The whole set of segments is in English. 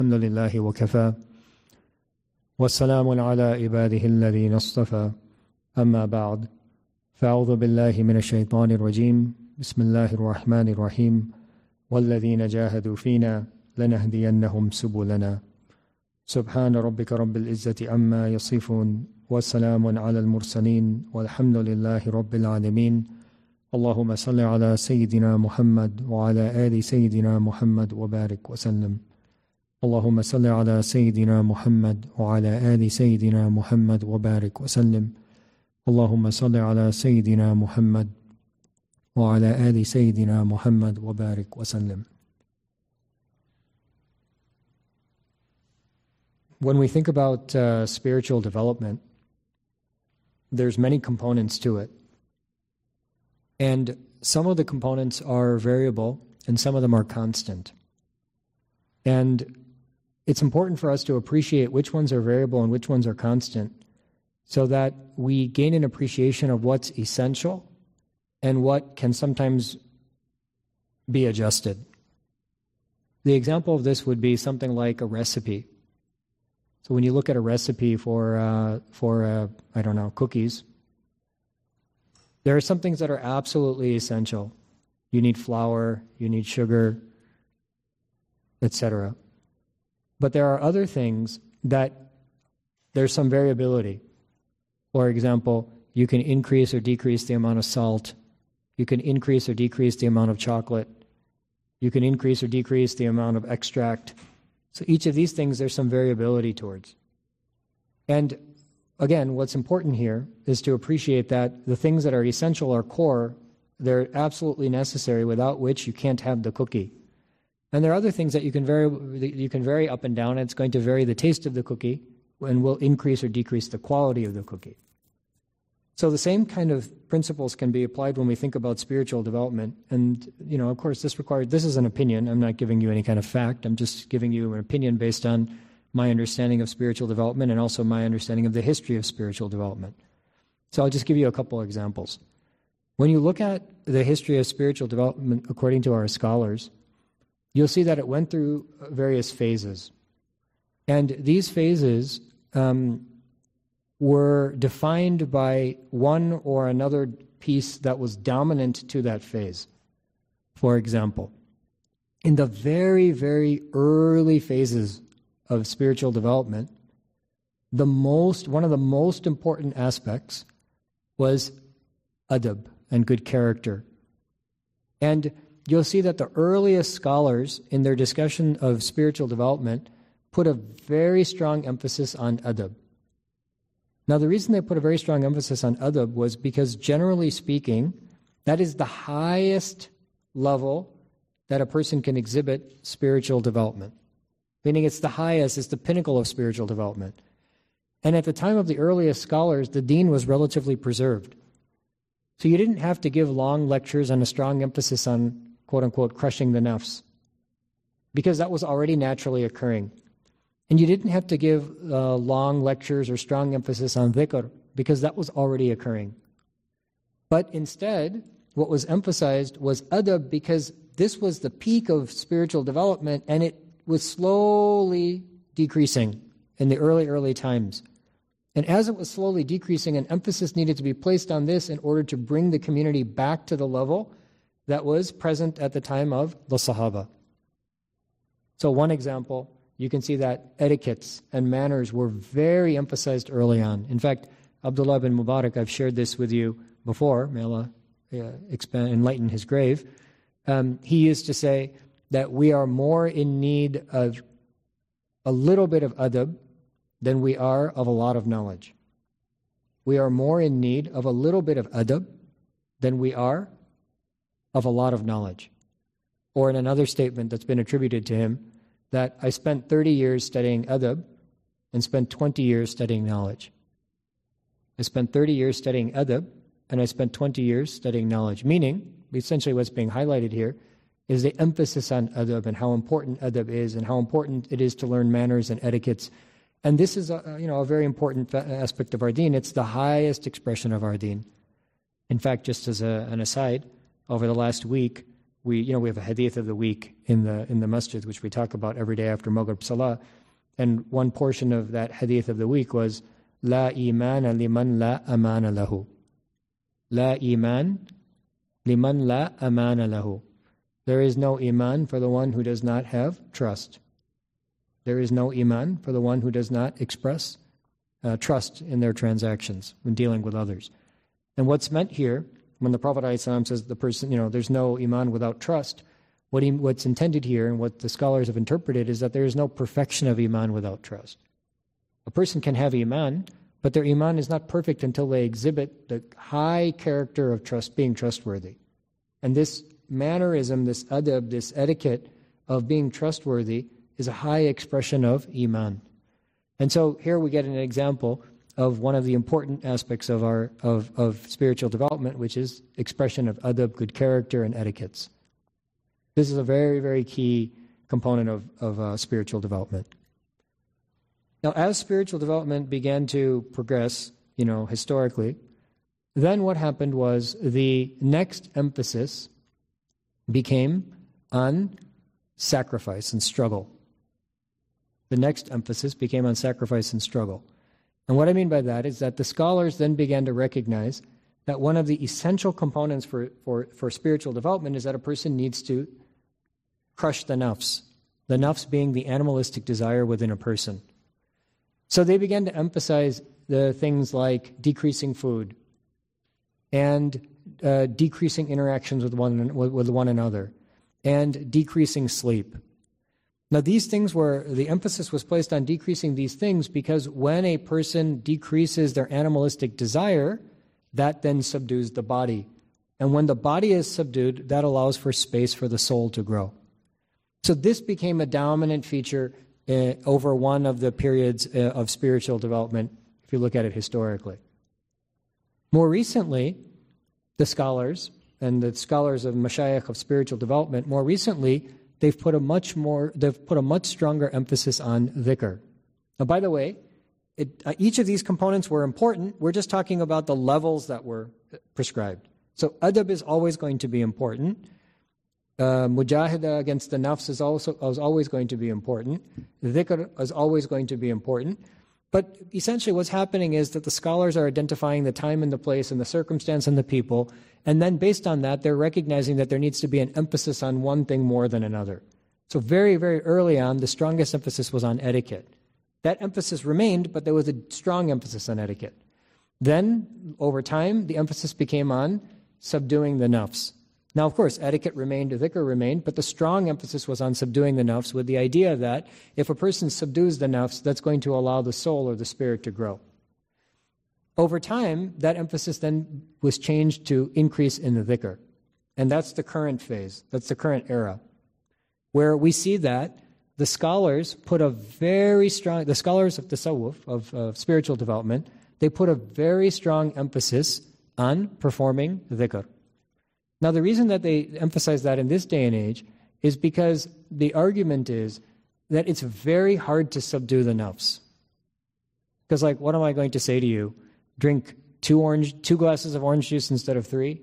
الحمد لله وكفى والسلام على عباده الذين اصطفى أما بعد فأعوذ بالله من الشيطان الرجيم بسم الله الرحمن الرحيم والذين جاهدوا فينا لنهدينهم سبلنا سبحان ربك رب العزة عما يصفون والسلام على المرسلين والحمد لله رب العالمين اللهم صل على سيدنا محمد وعلى آل سيدنا محمد وبارك وسلم اللهم صل على سيدنا محمد وعلى آل سيدنا محمد وبارك وسلم اللهم صل على سيدنا محمد وعلى آل سيدنا محمد وبارك وسلم. When we think about spiritual development, there's many components to it. And some of the components are variable and some of them are constant. And it's important for us to appreciate which ones are variable and which ones are constant so that we gain an appreciation of what's essential and what can sometimes be adjusted. The example of this would be something like a recipe. So when you look at a recipe for cookies, there are some things that are absolutely essential. You need flour, you need sugar, etc. But there are other things that there's some variability. For example, you can increase or decrease the amount of salt. You can increase or decrease the amount of chocolate. You can increase or decrease the amount of extract. So each of these things there's some variability towards. And again, what's important here is to appreciate that the things that are essential or core, they're absolutely necessary, without which you can't have the cookie. And there are other things that you can vary up and down. It's going to vary the taste of the cookie and will increase or decrease the quality of the cookie. So the same kind of principles can be applied when we think about spiritual development. And, of course, this is an opinion. I'm not giving you any kind of fact. I'm just giving you an opinion based on my understanding of spiritual development and also my understanding of the history of spiritual development. So I'll just give you a couple of examples. When you look at the history of spiritual development according to our scholars, you'll see that it went through various phases. And these phases were defined by one or another piece that was dominant to that phase. For example, in the very, very early phases of spiritual development, one of the most important aspects was adab and good character. And you'll see that the earliest scholars in their discussion of spiritual development put a very strong emphasis on adab. Now, the reason they put a very strong emphasis on adab was because, generally speaking, that is the highest level that a person can exhibit spiritual development. Meaning it's the highest, it's the pinnacle of spiritual development. And at the time of the earliest scholars, the deen was relatively preserved. So you didn't have to give long lectures and a strong emphasis on, quote-unquote, crushing the nafs, because that was already naturally occurring. And you didn't have to give long lectures or strong emphasis on dhikr, because that was already occurring. But instead, what was emphasized was adab, because this was the peak of spiritual development, and it was slowly decreasing in the early times. And as it was slowly decreasing, an emphasis needed to be placed on this in order to bring the community back to the level that was present at the time of the Sahaba. So one example, you can see that etiquettes and manners were very emphasized early on. In fact, Abdullah bin Mubarak, I've shared this with you before, may Allah enlighten his grave. He used to say that we are more in need of a little bit of adab than we are of a lot of knowledge. We are more in need of a little bit of adab than we are of a lot of knowledge. Or in another statement that's been attributed to him, that I spent 30 years studying adab and spent 20 years studying knowledge. I spent 30 years studying adab and I spent 20 years studying knowledge. Meaning, essentially what's being highlighted here is the emphasis on adab and how important adab is and how important it is to learn manners and etiquettes. And this is a very important aspect of our deen. It's the highest expression of our deen. In fact, just as an aside, over the last week, we have a hadith of the week in the masjid, which we talk about every day after Maghrib Salah. And one portion of that hadith of the week was, La imana liman la amana lahu. La iman liman la amana lahu. There is no iman for the one who does not have trust. There is no iman for the one who does not express trust in their transactions when dealing with others. And what's meant here, when the Prophet ﷺ says the person, there's no iman without trust, what's intended here and what the scholars have interpreted is that there is no perfection of iman without trust. A person can have iman, but their iman is not perfect until they exhibit the high character of trust, being trustworthy. And this mannerism, this adab, this etiquette of being trustworthy is a high expression of iman. And so here we get an example of one of the important aspects of of spiritual development, which is expression of adab, good character, and etiquettes. This is a very, very key component of spiritual development. Now, as spiritual development began to progress, historically, then what happened was the next emphasis became on sacrifice and struggle. The next emphasis became on sacrifice and struggle. And what I mean by that is that the scholars then began to recognize that one of the essential components for spiritual development is that a person needs to crush the nafs being the animalistic desire within a person. So they began to emphasize the things like decreasing food and decreasing interactions with one another and decreasing sleep. Now these things the emphasis was placed on decreasing these things because when a person decreases their animalistic desire, that then subdues the body. And when the body is subdued, that allows for space for the soul to grow. So this became a dominant feature over one of the periods of spiritual development, if you look at it historically. More recently, the scholars and the scholars of Mashayikh of spiritual development, more recently, they've put a much stronger emphasis on dhikr. Now, by the way, each of these components were important. We're just talking about the levels that were prescribed. So adab is always going to be important. Mujahada against the nafs is always going to be important. Dhikr is always going to be important. But essentially what's happening is that the scholars are identifying the time and the place and the circumstance and the people, and then based on that, they're recognizing that there needs to be an emphasis on one thing more than another. So very, very early on, the strongest emphasis was on etiquette. That emphasis remained, but there was a strong emphasis on etiquette. Then, over time, the emphasis became on subduing the nafs. Now, of course, etiquette remained, dhikr remained, but the strong emphasis was on subduing the nafs with the idea that if a person subdues the nafs, that's going to allow the soul or the spirit to grow. Over time, that emphasis then was changed to increase in the dhikr. And that's the current phase, that's the current era, where we see that the scholars put the scholars of tasawwuf, of spiritual development, they put a very strong emphasis on performing dhikr. Now, the reason that they emphasize that in this day and age is because the argument is that it's very hard to subdue the nafs. Because, what am I going to say to you? Drink two glasses of orange juice instead of 3?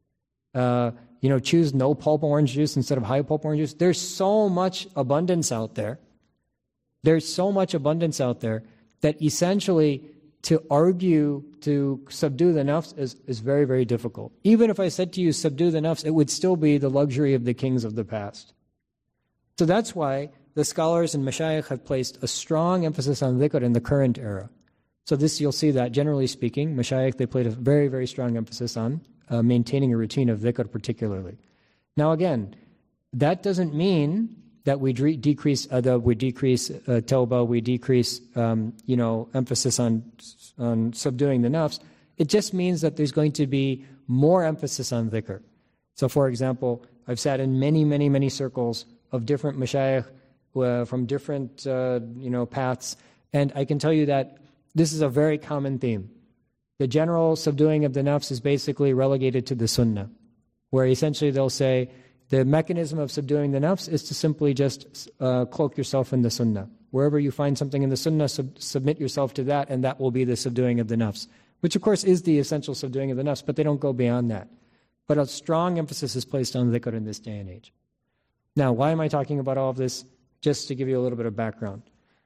Choose no pulp orange juice instead of high pulp orange juice. There's so much abundance out there. There's so much abundance out there that essentially to argue to subdue the nafs is very, very difficult. Even if I said to you, subdue the nafs, it would still be the luxury of the kings of the past. So that's why the scholars and mashayikh have placed a strong emphasis on dhikr in the current era. So this, you'll see that, generally speaking, mashayikh, they played a very, very strong emphasis on maintaining a routine of dhikr particularly. Now again, that doesn't mean that we decrease adab, we decrease tawbah, we decrease emphasis on subduing the nafs. It just means that there's going to be more emphasis on dhikr. So for example, I've sat in many, many, many circles of different mashayikh from different paths, and I can tell you that this is a very common theme. The general subduing of the nafs is basically relegated to the sunnah, where essentially they'll say, the mechanism of subduing the nafs is to simply just cloak yourself in the sunnah. Wherever you find something in the sunnah, submit yourself to that, and that will be the subduing of the nafs, which of course is the essential subduing of the nafs, but they don't go beyond that. but a strong emphasis is placed on dhikr in this day and age. Now, why am I talking about all of this? Just to give you a little bit of background.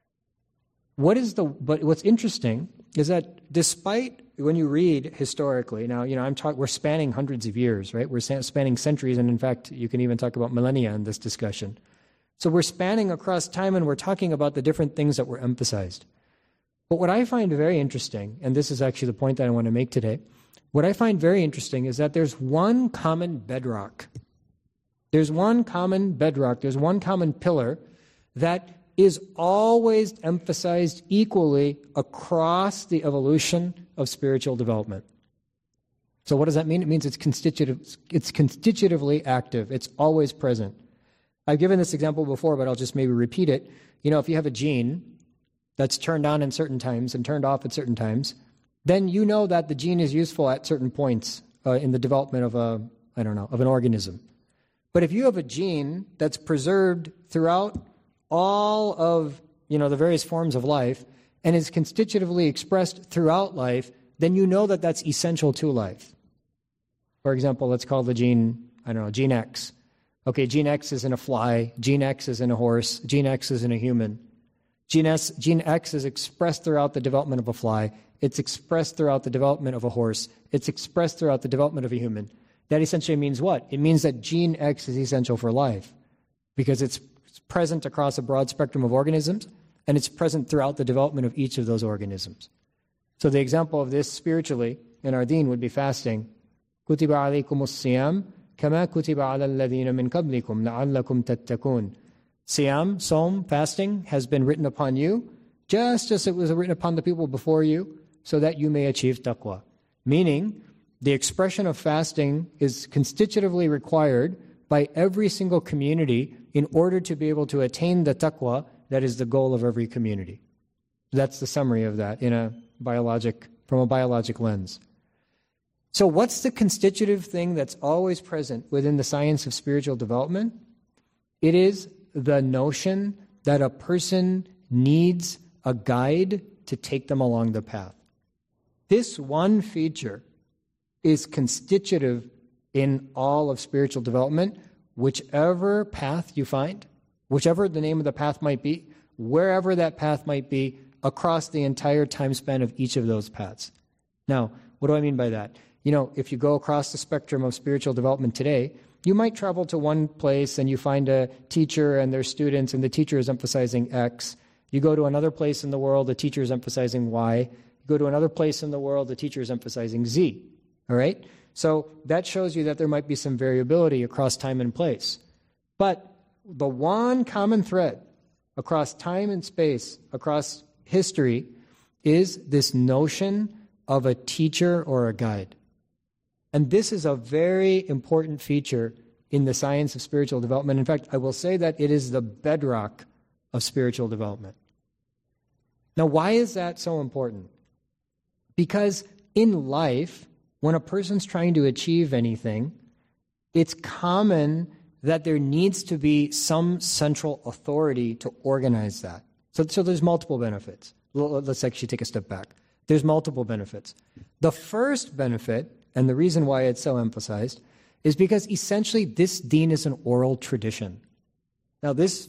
But what's interesting is that despite when you read historically, now, we're spanning hundreds of years, right? We're spanning centuries, and in fact, you can even talk about millennia in this discussion. So we're spanning across time, and we're talking about the different things that were emphasized. But what I find very interesting, and this is actually the point that I want to make today, what I find very interesting is that there's one common bedrock. There's one common bedrock, there's one common pillar that is always emphasized equally across the evolution of spiritual development. So what does that mean? It means it's constitutively active. It's always present. I've given this example before, but I'll just maybe repeat it. If you have a gene that's turned on in certain times and turned off at certain times, then you know that the gene is useful at certain points in the development of an organism. But if you have a gene that's preserved throughout all of the various forms of life and is constitutively expressed throughout life, then you know that that's essential to life. For example, let's call the gene, gene X. Okay, gene X is in a fly, gene X is in a horse, gene X is in a human. Gene X is expressed throughout the development of a fly, it's expressed throughout the development of a horse, it's expressed throughout the development of a human. That essentially means what? It means that gene X is essential for life because it's present across a broad spectrum of organisms, and it's present throughout the development of each of those organisms. So the example of this spiritually in our deen would be fasting. كُتِبَ عَلَيْكُمُ الصِّيَامُ كَمَا كُتِبَ عَلَى الَّذِينَ مِنْ قَبْلِكُمْ لَعَلَّكُمْ تَتَّقُونَ. Siyam, Som, fasting, has been written upon you, just as it was written upon the people before you, so that you may achieve taqwa. Meaning, the expression of fasting is constitutively required by every single community in order to be able to attain the taqwa that is the goal of every community. That's the summary of that from a biologic lens. So what's the constitutive thing that's always present within the science of spiritual development? It is the notion that a person needs a guide to take them along the path. This one feature is constitutive in all of spiritual development, whichever path you find, whichever the name of the path might be, wherever that path might be, across the entire time span of each of those paths. Now, what do I mean by that? If you go across the spectrum of spiritual development today, you might travel to one place and you find a teacher and their students, and the teacher is emphasizing X. You go to another place in the world, the teacher is emphasizing Y. You go to another place in the world, the teacher is emphasizing Z. All right? So that shows you that there might be some variability across time and place. But the one common thread across time and space, across history, is this notion of a teacher or a guide. And this is a very important feature in the science of spiritual development. In fact, I will say that it is the bedrock of spiritual development. Now, why is that so important? Because in life, when a person's trying to achieve anything, it's common that there needs to be some central authority to organize that. So there's multiple benefits. Let's actually take a step back. There's multiple benefits. The first benefit, and the reason why it's so emphasized, is because essentially this deen is an oral tradition. Now it's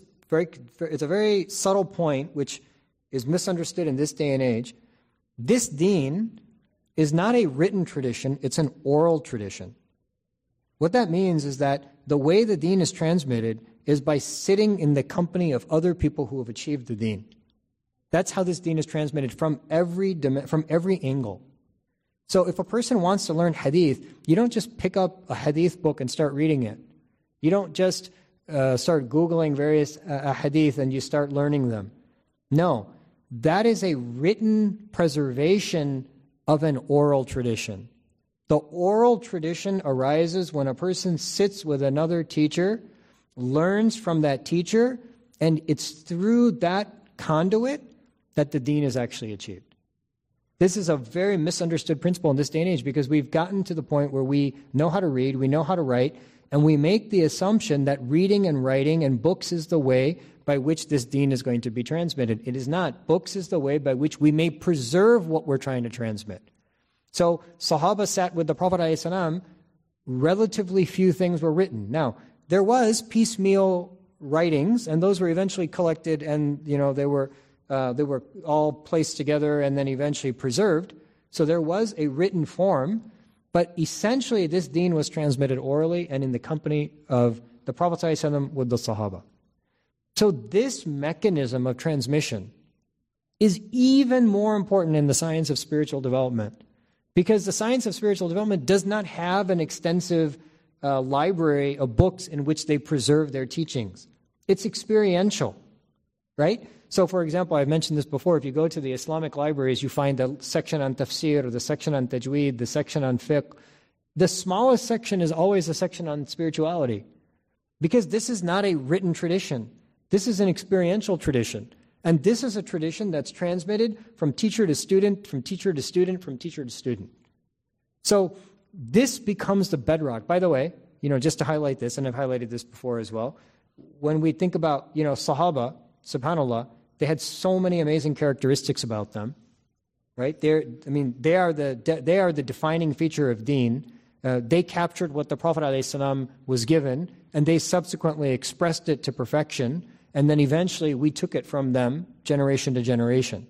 a very subtle point which is misunderstood in this day and age. This deen is not a written tradition, it's an oral tradition. What that means is that the way the deen is transmitted is by sitting in the company of other people who have achieved the deen. That's how this deen is transmitted from every angle. So if a person wants to learn hadith, you don't just pick up a hadith book and start reading it. You don't just start Googling various hadith and you start learning them. No, that is a written preservation of an oral tradition. The oral tradition arises when a person sits with another teacher, learns from that teacher, and it's through that conduit that the deen is actually achieved. This is a very misunderstood principle in this day and age because we've gotten to the point where we know how to read, we know how to write, and we make the assumption that reading and writing and books is the way by which this deen is going to be transmitted. It is not. Books is the way by which we may preserve what we're trying to transmit. So Sahaba sat with the Prophet ﷺ, relatively few things were written. Now, there was piecemeal writings, and those were eventually collected, and they were all placed together and then eventually preserved. So there was a written form, but essentially this deen was transmitted orally and in the company of the Prophet ﷺ with the Sahaba. So this mechanism of transmission is even more important in the science of spiritual development, because the science of spiritual development does not have an extensive library of books in which they preserve their teachings. It's experiential, right? So, for example, I've mentioned this before. If you go to the Islamic libraries, you find the section on tafsir, the section on tajweed, the section on fiqh. The smallest section is always a section on spirituality, because this is not a written tradition. This is an experiential tradition. And this is a tradition that's transmitted from teacher to student, from teacher to student, from teacher to student. So this becomes the bedrock. By the way, just to highlight this, and I've highlighted this before as well, when we think about, Sahaba, subhanAllah, they had so many amazing characteristics about them, right? They are the defining feature of deen. They captured what the Prophet ﷺ was given, and they subsequently expressed it to perfection, and then eventually we took it from them generation to generation.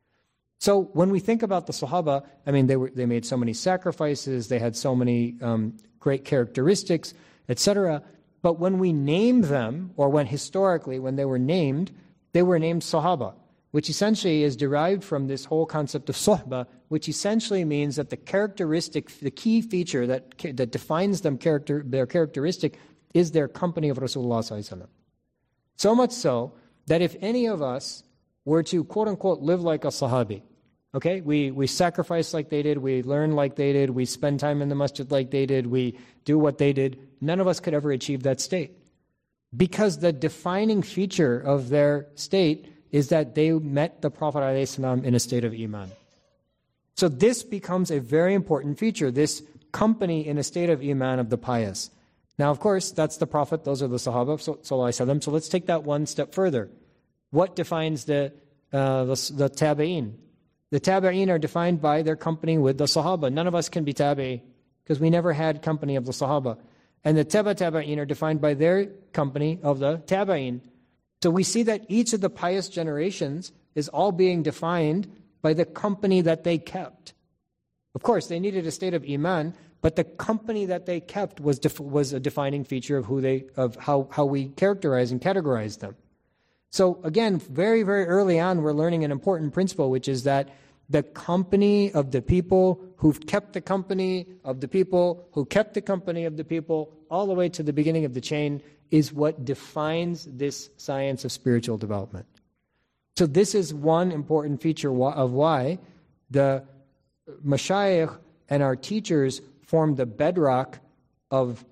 So when we think about the Sahaba, they made so many sacrifices, they had so many great characteristics, etc. But when we name them, or when they were named Sahaba, which essentially is derived from this whole concept of suhbah, which essentially means that the key feature that defines them, their characteristic, is their company of Rasulullah sallallahu alaihi wasallam. So much so that if any of us were to quote-unquote live like a Sahabi, okay, we sacrifice like they did, we learn like they did, we spend time in the masjid like they did, we do what they did, none of us could ever achieve that state. Because the defining feature of their state is that they met the Prophet ﷺ in a state of Iman. So this becomes a very important feature, this company in a state of Iman of the pious. Now, of course, that's the Prophet, those are the Sahaba, ﷺ. So let's take that one step further. What defines the Tabi'een? The Tabi'een are defined by their company with the Sahaba. None of us can be Tabi'i, because we never had company of the Sahaba. And the Tabi'een are defined by their company of the Tabi'een. So we see that each of the pious generations is all being defined by the company that they kept. Of course, they needed a state of Iman, but the company that they kept was a defining feature of how we characterize and categorize them. So again, very, very early on, we're learning an important principle, which is that the company of the people who've kept the company of the people who kept the company of the people, all the way to the beginning of the chain, is what defines this science of spiritual development. So this is one important feature of why the mashayikh and our teachers form the bedrock of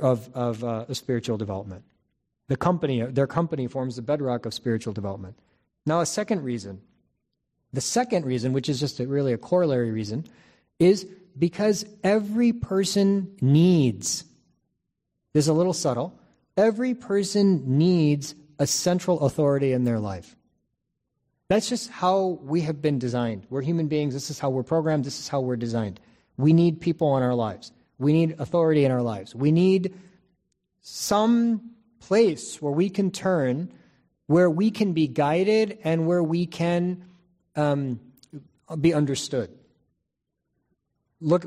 spiritual development. Their company forms the bedrock of spiritual development. Now, the second reason, which is just really a corollary reason, is because every person needs, this is a little subtle, every person needs a central authority in their life. That's just how we have been designed. We're human beings. This is how we're programmed. This is how we're designed. We need people in our lives. We need authority in our lives. We need some place where we can turn, where we can be guided, and where we can be understood. Let's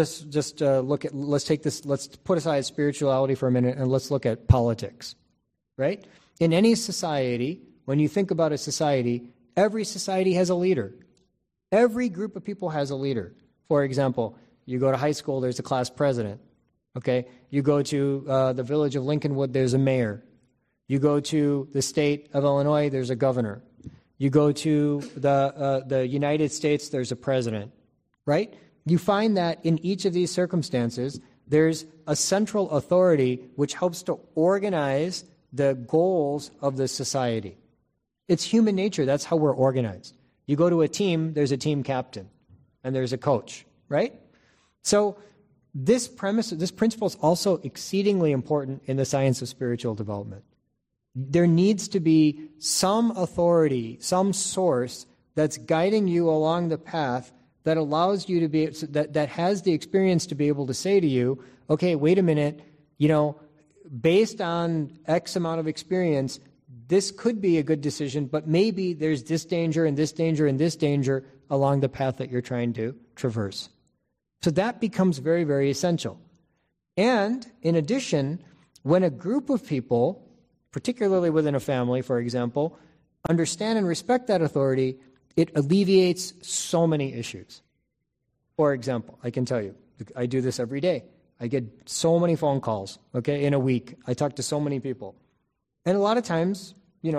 take this. Let's put aside spirituality for a minute, and let's look at politics. Right? In any society, when you think about a society, every society has a leader. Every group of people has a leader. For example, you go to high school, there's a class president. Okay, you go to the village of Lincolnwood, there's a mayor. You go to the state of Illinois, there's a governor. You go to the United States, there's a president. Right? You find that in each of these circumstances, there's a central authority which helps to organize the goals of the society. It's human nature. That's how we're organized. You go to a team, there's a team captain, and there's a coach, right? So this principle is also exceedingly important in the science of spiritual development. There needs to be some authority, some source that's guiding you along the path that allows you to be, that has the experience to be able to say to you, okay, wait a minute, based on X amount of experience, this could be a good decision, but maybe there's this danger and this danger and this danger along the path that you're trying to traverse. So that becomes very, very essential. And in addition, when a group of people, particularly within a family, for example, understand and respect that authority, it alleviates so many issues. For example, I can tell you, I do this every day. I get so many phone calls, in a week. I talk to so many people. And a lot of times,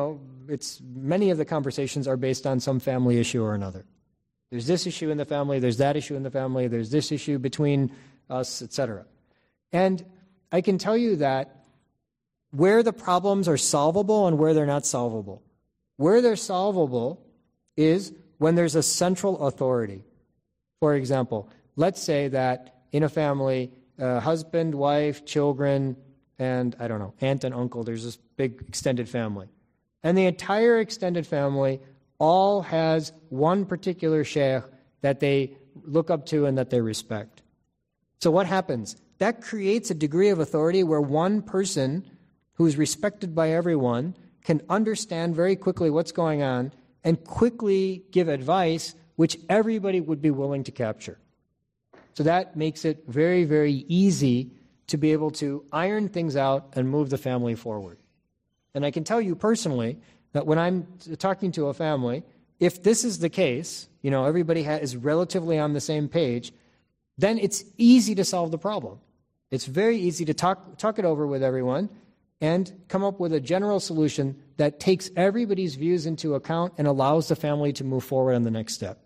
many of the conversations are based on some family issue or another. There's this issue in the family, there's that issue in the family, there's this issue between us, etc. And I can tell you that where the problems are solvable and where they're not solvable. Where they're solvable is when there's a central authority. For example, let's say that in a family, husband, wife, children, and aunt and uncle, there's this big extended family. And the entire extended family all has one particular sheikh that they look up to and that they respect. So what happens? That creates a degree of authority where one person who's respected by everyone can understand very quickly what's going on and quickly give advice which everybody would be willing to capture. So that makes it very, very easy to be able to iron things out and move the family forward. And I can tell you personally that when I'm talking to a family, if this is the case, everybody is relatively on the same page, then it's easy to solve the problem. It's very easy to talk it over with everyone and come up with a general solution that takes everybody's views into account and allows the family to move forward on the next step.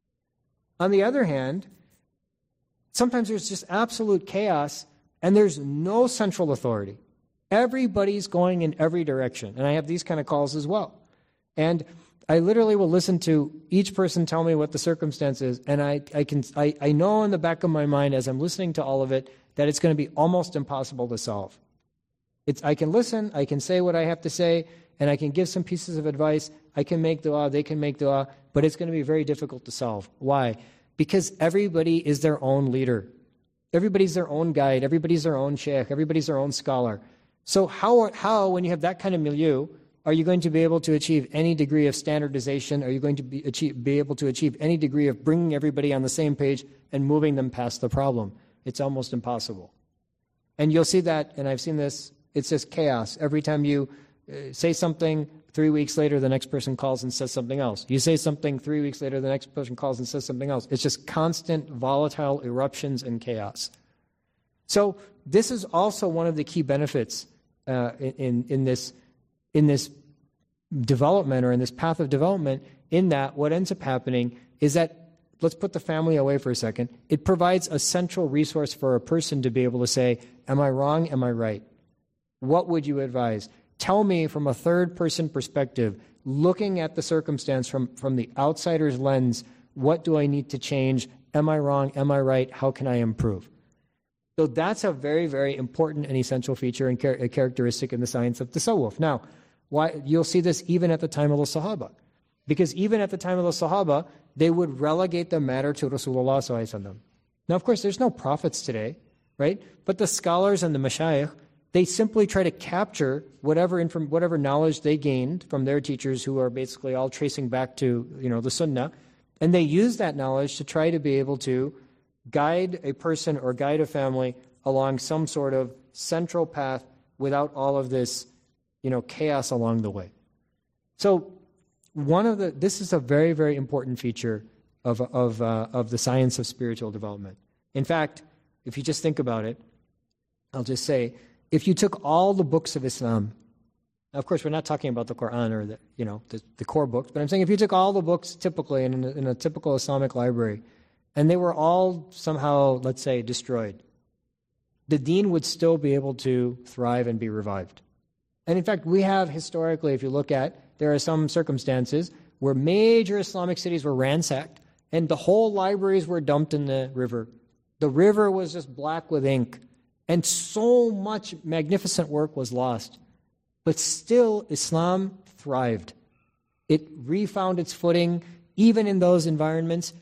On the other hand, sometimes there's just absolute chaos and there's no central authority. Everybody's going in every direction. And I have these kind of calls as well. And I literally will listen to each person tell me what the circumstance is, and I know in the back of my mind as I'm listening to all of it that it's going to be almost impossible to solve. I can listen, I can say what I have to say, and I can give some pieces of advice. I can make dua, they can make dua, but it's going to be very difficult to solve. Why? Because everybody is their own leader. Everybody's their own guide. Everybody's their own sheikh. Everybody's their own scholar. So how, when you have that kind of milieu, are you going to be able to achieve any degree of standardization? Are you going to be able to achieve any degree of bringing everybody on the same page and moving them past the problem? It's almost impossible. And you'll see that, and I've seen this, it's just chaos. Every time you say something, 3 weeks later, the next person calls and says something else. You say something, 3 weeks later, the next person calls and says something else. It's just constant, volatile eruptions and chaos. So this is also one of the key benefits in this development or in this path of development, in that what ends up happening is that, let's put the family away for a second, it provides a central resource for a person to be able to say, am I wrong, am I right? What would you advise? Tell me from a third-person perspective, looking at the circumstance from the outsider's lens, what do I need to change? Am I wrong? Am I right? How can I improve? So that's a very, very important and essential feature and a characteristic in the science of tasawwuf. Now, you'll see this even at the time of the Sahaba. Because even at the time of the Sahaba, they would relegate the matter to Rasulullah sallallahu alaihi wasallam. Now, of course, there's no prophets today, right? But the scholars and the mashayikh, they simply try to capture whatever knowledge they gained from their teachers, who are basically all tracing back to the Sunnah, and they use that knowledge to try to be able to guide a person or guide a family along some sort of central path without all of this chaos along the way. So this is a very, very important feature of the science of spiritual development. In fact, if you just think about it, I'll just say, if you took all the books of Islam, of course, we're not talking about the Quran or the core books, but I'm saying if you took all the books typically in a typical Islamic library, and they were all somehow, let's say, destroyed, the deen would still be able to thrive and be revived. And in fact, we have historically, if you look at, there are some circumstances where major Islamic cities were ransacked and the whole libraries were dumped in the river. The river was just black with ink, and so much magnificent work was lost. But still, Islam thrived. It refound its footing even in those environments,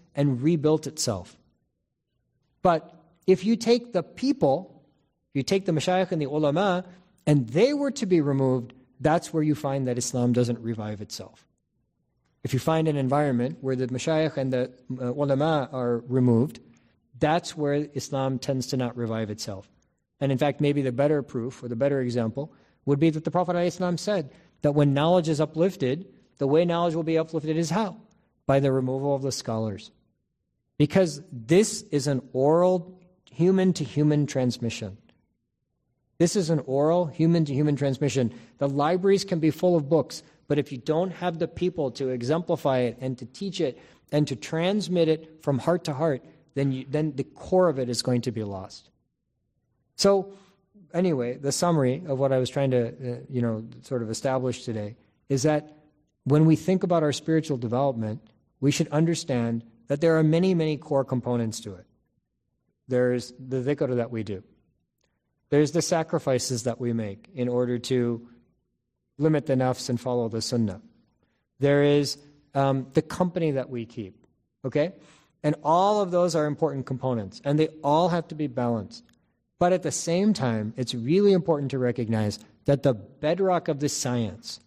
and rebuilt itself. But if you take the people, you take the mashayikh and the ulama, and they were to be removed, that's where you find that Islam doesn't revive itself. If you find an environment where the mashayikh and the ulama are removed, that's where Islam tends to not revive itself. And in fact, maybe the better proof or the better example would be that the Prophet ﷺ said that when knowledge is uplifted, the way knowledge will be uplifted is how? By the removal of the scholars. Because this is an oral, human-to-human transmission. This is an oral, human-to-human transmission. The libraries can be full of books, but if you don't have the people to exemplify it and to teach it and to transmit it from heart to heart, then the core of it is going to be lost. So, anyway, the summary of what I was trying to, sort of establish today is that when we think about our spiritual development, we should understand that there are many, many core components to it. There's the dhikr that we do. There's the sacrifices that we make in order to limit the nafs and follow the sunnah. There is the company that we keep, okay? And all of those are important components, and they all have to be balanced. But at the same time, it's really important to recognize that the bedrock of this science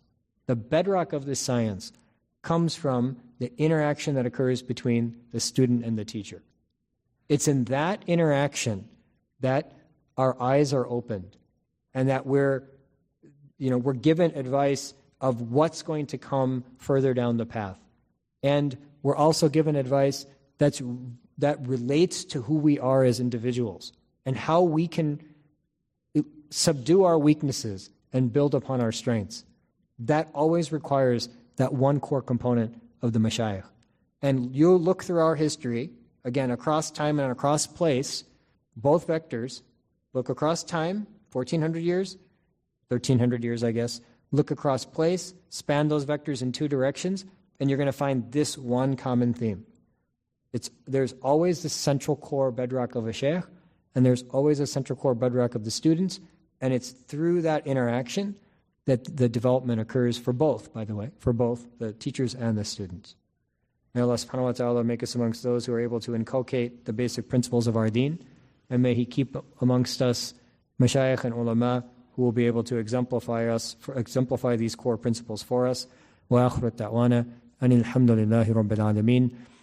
comes from the interaction that occurs between the student and the teacher. It's in that interaction that our eyes are opened and that we're given advice of what's going to come further down the path. And we're also given advice that relates to who we are as individuals and how we can subdue our weaknesses and build upon our strengths. That always requires that one core component of the mashayikh. And you look through our history, again, across time and across place, both vectors, look across time, 1,400 years, 1,300 years, I guess, look across place, span those vectors in two directions, and you're going to find this one common theme. There's always the central core bedrock of a sheikh, and there's always a central core bedrock of the students, and it's through that interaction that the development occurs for both, by the way, for both the teachers and the students. May Allah subhanahu wa ta'ala make us amongst those who are able to inculcate the basic principles of our deen, and may He keep amongst us mashayikh and ulama who will be able to exemplify these core principles for us. Wa akhiru da'wana anil hamdulillahi rabbil alameen.